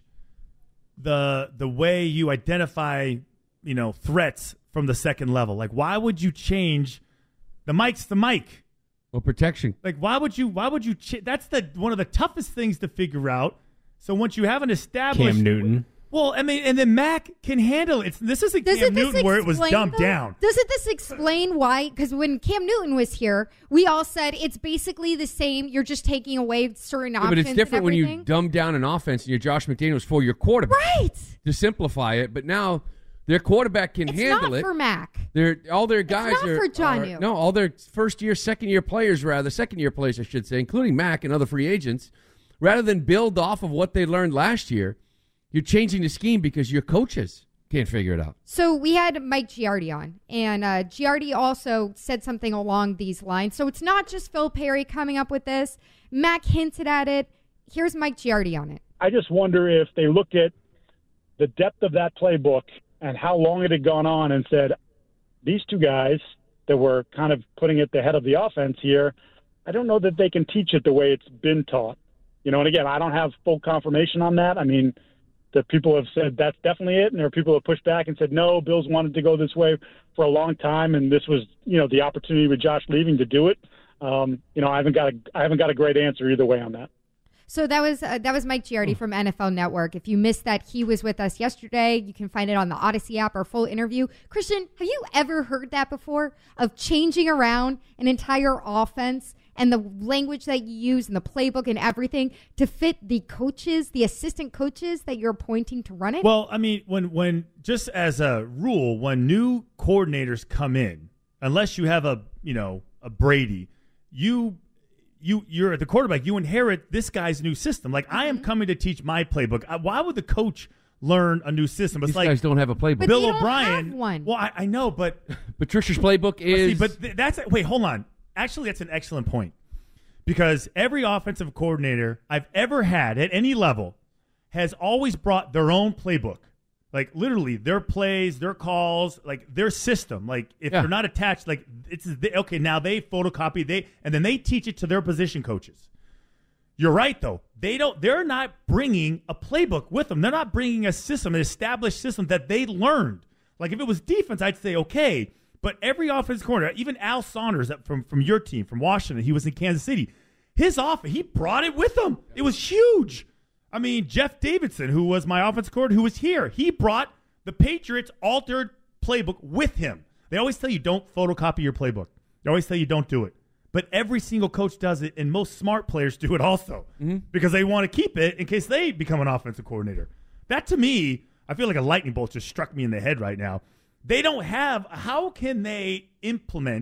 S9: the the way you identify, you know, threats from the second level? Like, why would you change the mic's the mic?
S7: Well, protection.
S9: Like, why would you? Why would you? Ch- that's the one of the toughest things to figure out. So once you have an established
S4: Cam Newton.
S9: Well, I mean, and then Mac can handle it. It's, this isn't Cam
S10: Doesn't
S9: Newton
S10: this
S9: where it was
S10: explain,
S9: dumped
S10: though?
S9: down.
S10: Doesn't this explain why? Because when Cam Newton was here, we all said it's basically the same. You're just taking away certain
S7: Yeah,
S10: options.
S7: but it's different
S10: and
S7: when you
S10: everything.
S7: dumb down an offense and you're Josh McDaniels for your quarterback.
S10: Right.
S7: To simplify it, but now their quarterback can
S10: It's
S7: handle
S10: not
S7: it.
S10: for Mac.
S7: They're all their guys
S10: not
S7: are
S10: for Jonnu.
S7: are- no, all their first year, second year players, rather second year players, I should say, including Mac and other free agents. Rather than build off of what they learned last year, you're changing the scheme because your coaches can't figure it out.
S10: So we had Mike Giardi on, and uh, Giardi also said something along these lines. So it's not just Phil Perry coming up with this. Mac hinted at it. Here's Mike Giardi on it.
S22: I just wonder if they looked at the depth of that playbook and how long it had gone on and said, these two guys that were kind of putting at the head of the offense here, I don't know that they can teach it the way it's been taught. You know, and again, I don't have full confirmation on that. I mean, the people have said that's definitely it, and there are people who have pushed back and said, no, Bills wanted to go this way for a long time, and this was, you know, the opportunity with Josh leaving to do it. Um, you know, I haven't got a, I haven't got a great answer either way on that.
S10: So that was uh, that was Mike Giardi from N F L Network. If you missed that, he was with us yesterday. You can find it on the Odyssey app, our full interview. Christian, have you ever heard that before, of changing around an entire offense and the language that you use and the playbook and everything to fit the coaches, the assistant coaches that you're appointing to run it?
S9: Well, I mean, when when just as a rule, when new coordinators come in, unless you have a you know a Brady, you. You, you're the quarterback. You inherit this guy's new system. Like, mm-hmm. I am coming to teach my playbook. I, why would the coach learn a new system? It's
S7: These
S9: like
S7: guys don't have a playbook.
S10: But
S9: Bill
S10: they don't
S9: O'Brien.
S10: have one.
S9: Well, I, I know, but
S7: Patricia's playbook is.
S9: see, but th- that's wait. Hold on. Actually, that's an excellent point, because every offensive coordinator I've ever had at any level has always brought their own playbook. Like, literally, their plays, their calls, like, their system. Like, if
S7: Yeah.
S9: they're not attached, like, it's the, okay, now they photocopy, they and then they teach it to their position coaches. You're right, though. They don't, they're not bringing a playbook with them. They're not bringing a system, an established system that they learned. Like, if it was defense, I'd say, okay. But every offensive coordinator, even Al Saunders from, from your team, from Washington, he was in Kansas City. His offense, he brought it with him. It was huge. I mean, Jeff Davidson, who was my offensive coordinator, who was here, he brought the Patriots' altered playbook with him. They always tell you don't photocopy your playbook. They always tell you don't do it. But every single coach does it, and most smart players do it also, mm-hmm. because they want to keep it in case they become an offensive coordinator. That, to me, I feel like a lightning bolt just struck me in the head right now. They don't have – how can they implement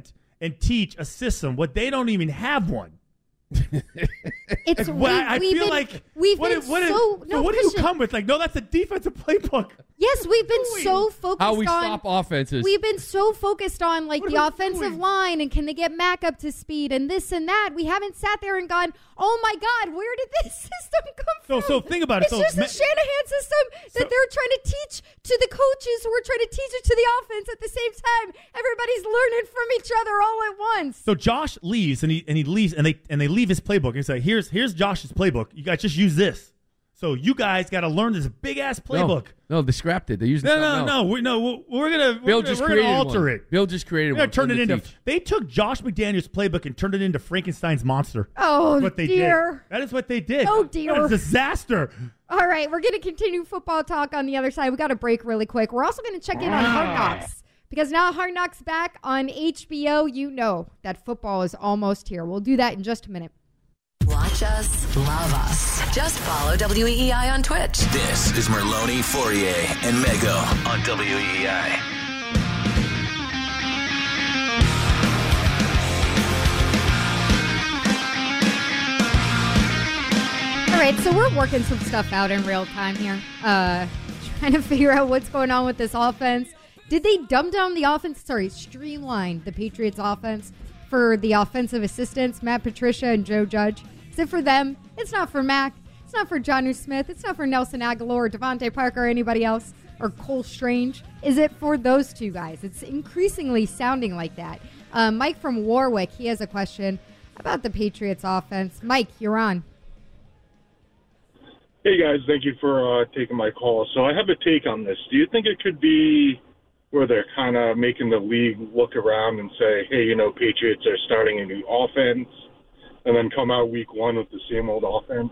S9: and teach a system what they don't even have one.
S10: It's
S9: Well,
S10: we,
S9: I
S10: we've
S9: feel
S10: been,
S9: like
S10: we've
S9: what,
S10: been
S9: if- what if-
S10: so
S9: so
S10: no,
S9: what do you
S10: Christian,
S9: come with? Like, no, that's a defensive playbook.
S10: Yes, we've been so focused
S7: How we
S10: on
S7: stop offenses.
S10: We've been so focused on like
S9: What
S10: the
S9: are we
S10: offensive
S9: doing?
S10: line and can they get Mac up to speed and this and that. We haven't sat there and gone, oh my God, where did this system come
S9: So,
S10: from?
S9: so think about it.
S10: It's
S9: So
S10: just
S9: Ma-
S10: a Shanahan system that
S9: So-
S10: they're trying to teach to the coaches who are trying to teach it to the offense at the same time. Everybody's learning from each other all at once.
S9: So Josh leaves and he and he leaves and they and they leave his playbook and say, here's here's Josh's playbook. You guys just use this. So you guys got to learn this big ass playbook.
S7: No, no, they scrapped it. They're using
S9: No,
S7: something
S9: no,
S7: else.
S9: no, we, no. We're, we're gonna we're
S7: Bill
S9: gonna,
S7: just
S9: we're gonna
S7: created
S9: alter
S7: one.
S9: it.
S7: Bill just created
S9: We're gonna
S7: one.
S9: turn
S7: for
S9: it
S7: the
S9: into.
S7: teach.
S9: They took Josh McDaniels' playbook and turned it into Frankenstein's monster.
S10: Oh,
S9: That's what they
S10: dear.
S9: did. That is what they did.
S10: Oh, dear.
S9: What a disaster.
S10: All right, we're going to continue football talk on the other side. We got to break really quick. We're also going to check in on Hard Knocks because now Hard Knocks back on H B O. You know that football is almost here. We'll do that in just a minute.
S18: Watch us, love us. Just follow W E E I on Twitch.
S19: This is Merlone, Fourier, and Mego on W E E I.
S10: All right, so we're working some stuff out in real time here, uh, trying to figure out what's going on with this offense. Did they dumb down the offense? Sorry, streamline the Patriots offense for the offensive assistants, Matt Patricia and Joe Judge? Is it for them? It's not for Mac. It's not for Jonnu Smith. It's not for Nelson Aguilar or Devontae Parker or anybody else or Cole Strange. Is it for those two guys? It's increasingly sounding like that. Uh, Mike from Warwick, he has a question about the Patriots offense. Mike, you're on.
S8: Hey, guys. Thank you for uh, taking my call. So I have a take on this. Do you think it could be where they're kind of making the league look around and say, hey, you know, Patriots are starting a new offense, and then come out week one with the same old offense?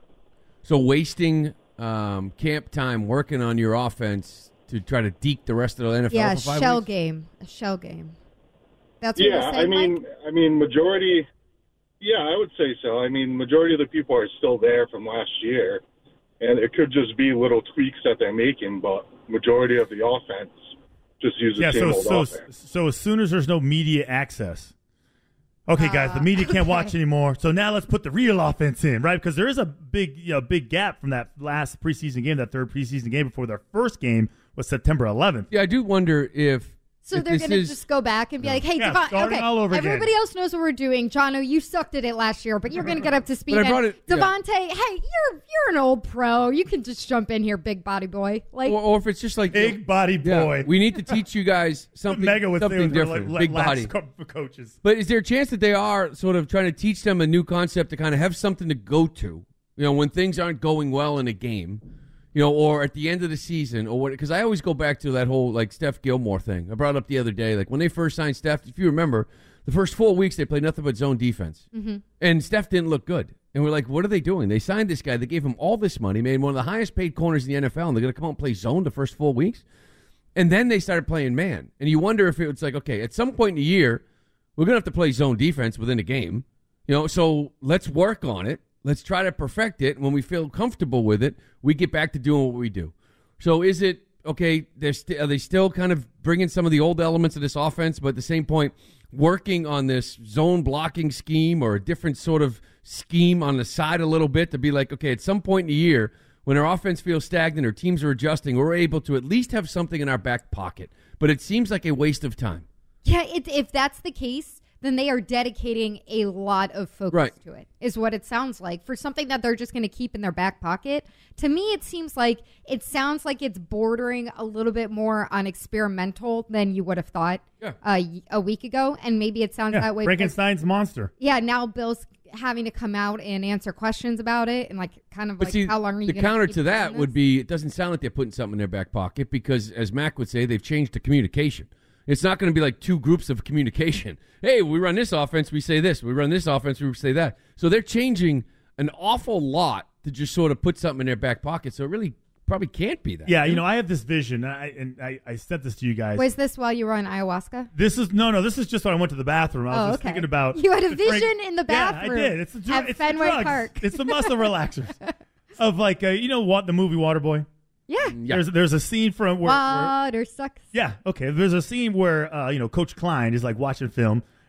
S7: So wasting um, camp time working on your offense to try to deke the rest of the N F L
S10: Yeah,
S7: for five
S10: shell
S7: weeks?
S10: game. A shell game. That's what
S8: Yeah,
S10: you're
S8: I
S10: saying,
S8: mean,
S10: Mike?
S8: I mean, majority. Yeah, I would say so. I mean, majority of the people are still there from last year, and it could just be little tweaks that they're making, but majority of the offense just use the
S9: Yeah,
S8: same
S9: so
S8: old
S9: so
S8: offense.
S9: so as soon as there's no media access, okay, guys, the media can't
S10: okay.
S9: watch anymore. So now let's put the real offense in, right? Because there is a big, you know, big gap from that last preseason game, that third preseason game before their first game was September eleventh.
S7: Yeah, I do wonder if.
S10: So
S7: if
S10: they're
S7: this
S10: going to
S7: is-
S10: just go back and be like, hey,
S9: Yeah,
S10: Devon,
S9: starting
S10: okay,
S9: all over again.
S10: everybody else knows what we're doing. Jono, you sucked at it last year, but you're going to get up to speed.
S7: But I
S10: And
S7: brought it- yeah.
S10: Devontae, hey, you're you're an old pro. You can just jump in here, big body boy. Like,
S7: Or, or if it's just like
S9: Big body
S7: yeah,
S9: boy.
S7: we need to teach you guys something,
S9: Mega would say
S7: something
S9: was their,
S7: different.
S9: like,
S7: Big
S9: last
S7: body.
S9: co- coaches.
S7: But is there a chance that they are sort of trying to teach them a new concept to kind of have something to go to? You know, when things aren't going well in a game, you know, or at the end of the season, or what? Because I always go back to that whole like Steph Gilmore thing I brought up the other day. Like when they first signed Steph, if you remember, the first four weeks they played nothing but zone defense,
S10: Mhm.
S7: and Steph didn't look good. And we're like, what are they doing? They signed this guy. They gave him all this money, made him one of the highest paid corners in the N F L, and they're going to come out and play zone the first four weeks. And then they started playing man. And you wonder if it's like, okay, at some point in the year, we're going to have to play zone defense within a game. You know, so let's work on it. Let's try to perfect it. And when we feel comfortable with it, we get back to doing what we do. So is it, okay, they're st- are they still kind of bringing some of the old elements of this offense, but at the same point, working on this zone blocking scheme or a different sort of scheme on the side a little bit to be like, okay, at some point in the year, when our offense feels stagnant or teams are adjusting, we're able to at least have something in our back pocket. But it seems like a waste of time.
S10: yeah, it, if that's the case, then they are dedicating a lot of focus
S7: Right.
S10: to it, is what it sounds like, for something that they're just going to keep in their back pocket. To me, it seems like it sounds like it's bordering a little bit more on experimental than you would have thought
S7: Yeah.
S10: uh, a week ago. And maybe it sounds
S9: Yeah,
S10: that way. because-
S9: Frankenstein's monster.
S10: Yeah, now Bill's having to come out and answer questions about it, and like kind of
S7: But
S10: like
S7: see,
S10: how long are you
S7: the
S10: gonna
S7: counter
S10: keep
S7: to that
S10: doing
S7: would
S10: this?
S7: be it doesn't sound like they're putting something in their back pocket because, as Mac would say, they've changed the communication. It's not going to be like two groups of communication. Hey, we run this offense, we say this. We run this offense, we say that. So they're changing an awful lot to just sort of put something in their back pocket. So it really probably can't be that.
S9: Yeah, you know, I have this vision, and I, and I, I sent this to you guys.
S10: Was this while you were on ayahuasca?
S9: This is no, no. This is just when I went to the bathroom. I was
S10: Oh,
S9: just
S10: okay.
S9: thinking about.
S10: You had a
S9: the Frank-
S10: vision in the bathroom.
S9: Yeah, I did. It's the, dr-
S10: at
S9: it's
S10: Fenway
S9: the drugs.
S10: Park.
S9: It's the muscle relaxers of like uh, you know what the movie Waterboy.
S10: Yeah.
S9: There's there's a scene from where, where
S10: Water sucks.
S9: yeah okay there's a scene where uh, you know Coach Klein is like watching film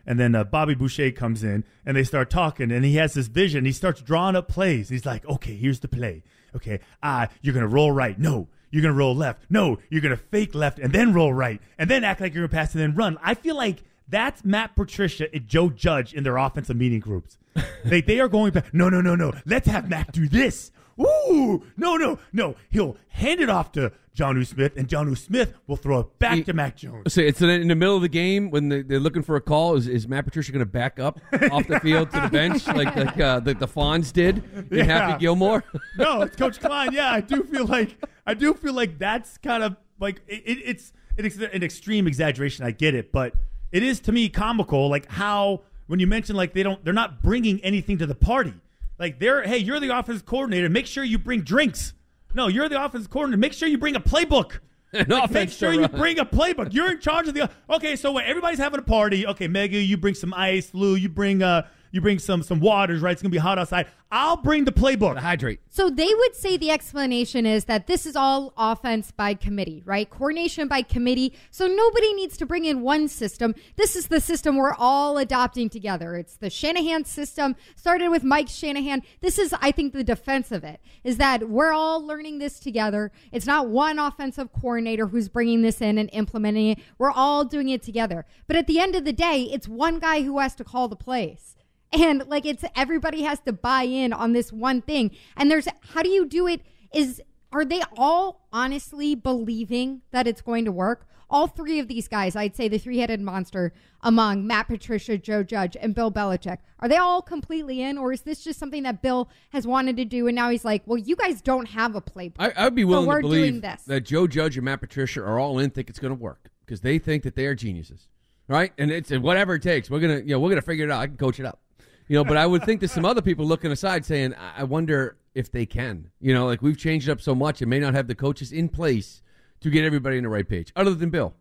S9: And then uh, Bobby Boucher comes in, and they start talking, and he has this vision. He starts drawing up plays. He's like, okay, here's the play. Okay, ah, you're going to roll right. No, you're going to roll left. No, you're going to fake left and then roll right, and then act like you're going to pass and then run. I feel like that's Matt Patricia and Joe Judge in their offensive meeting groups. they, they are going back. No, no, no, no. Let's have Mac do this. Ooh, no, no, no. He'll hand it off to Jonnu Smith, and Jonnu Smith will throw it back he, to Mac Jones.
S7: So it's in the middle of the game when they, they're looking for a call. Is, is Matt Patricia going to back up off the field to the bench like like uh, the, the Fonz did in yeah. Happy Gilmore?
S9: No, it's Coach Klein. Yeah, I do feel like I do feel like that's kind of like it, it, it's it's an extreme exaggeration. I get it, but it is to me comical, like how when you mention like they don't they're not bringing anything to the party. Like, they're, hey, you're the offensive coordinator. Make sure you bring drinks. No, you're the offensive coordinator. Make sure you bring a playbook. Like, make sure you bring a playbook. You're in charge of the – okay, so wait, everybody's having a party. Okay, Mega, you bring some ice. Lou, you bring uh, you bring some some waters, right? It's going to be hot outside. I'll bring the playbook.
S7: To hydrate.
S10: So they would say the explanation is that this is all offense by committee, right? Coordination by committee. So nobody needs to bring in one system. This is the system we're all adopting together. It's the Shanahan system. Started with Mike Shanahan. This is, I think, the defense of it, is that we're all learning this together. It's not one offensive coordinator who's bringing this in and implementing it. We're all doing it together. But at the end of the day, it's one guy who has to call the plays. And like it's everybody has to buy in on this one thing. And there's how do you do it is are they all honestly believing that it's going to work? All three of these guys, I'd say the three-headed monster among Matt Patricia, Joe Judge, and Bill Belichick, are they all completely in, or is this just something that Bill has wanted to do and now he's like, well, you guys don't have a playbook.
S7: I, I'd be willing
S10: so
S7: to believe that Joe Judge and Matt Patricia are all in, think it's going to work because they think that they are geniuses, right? And it's whatever it takes. We're gonna, you know, we're gonna figure it out. I can coach it up. You know, but I would think there's some other people looking aside saying, I wonder if they can. You know, like we've changed it up so much and may not have the coaches in place to get everybody on the right page, other than Bill.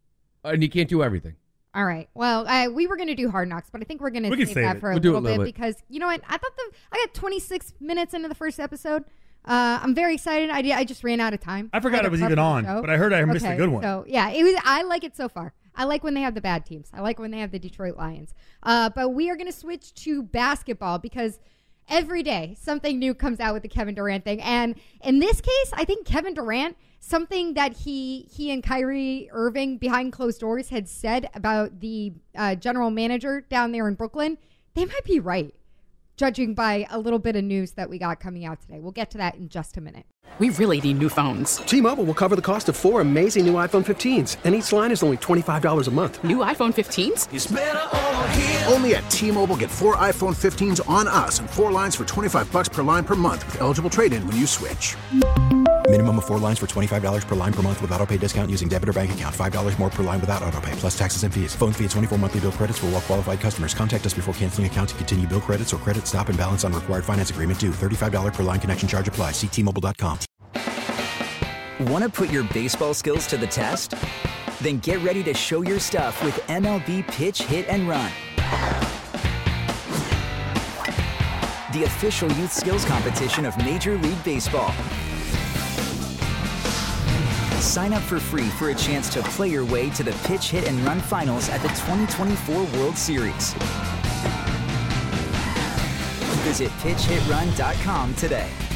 S7: And he can't do everything.
S10: All right. Well, uh, we were going to do Hard Knocks, but I think we're going to
S9: we
S10: save,
S9: save
S10: that
S9: it.
S10: for a
S7: we'll
S10: little,
S7: a little
S10: bit,
S7: bit
S10: because, you know what? I thought the I got twenty-six minutes into the first episode. Uh, I'm very excited. I, I just ran out of time.
S9: I forgot
S10: I
S9: it was even on, but I heard I missed
S10: okay,
S9: a good one.
S10: So, yeah, it was. I like it so far. I like when they have the bad teams. I like when they have the Detroit Lions. Uh, but we are going to switch to basketball because every day something new comes out with the Kevin Durant thing. And in this case, I think Kevin Durant, something that he he and Kyrie Irving behind closed doors had said about the uh, general manager down there in Brooklyn, they might be right, judging by a little bit of news that we got coming out today. We'll get to that in just a minute.
S2: We really need new phones.
S3: T-Mobile will cover the cost of four amazing new iPhone fifteens, and each line is only twenty-five dollars a month.
S2: New iPhone fifteens?
S5: It's better over here. Only at T-Mobile, get four iPhone fifteens on us and four lines for twenty-five dollars per line per month with eligible trade-in when you switch.
S6: Minimum of four lines for twenty-five dollars per line per month with autopay discount using debit or bank account. five dollars more per line without autopay, plus taxes and fees. Phone fee at twenty-four monthly bill credits for well-qualified customers. Contact us before canceling account to continue bill credits or credit stop and balance on required finance agreement due. thirty-five dollars per line connection charge applies. See T Mobile dot com.
S17: Want to put your baseball skills to the test? Then get ready to show your stuff with M L B Pitch Hit and Run, the official youth skills competition of Major League Baseball. Sign up for free for a chance to play your way to the Pitch Hit and Run finals at the twenty twenty-four World Series. Visit pitch hit run dot com today.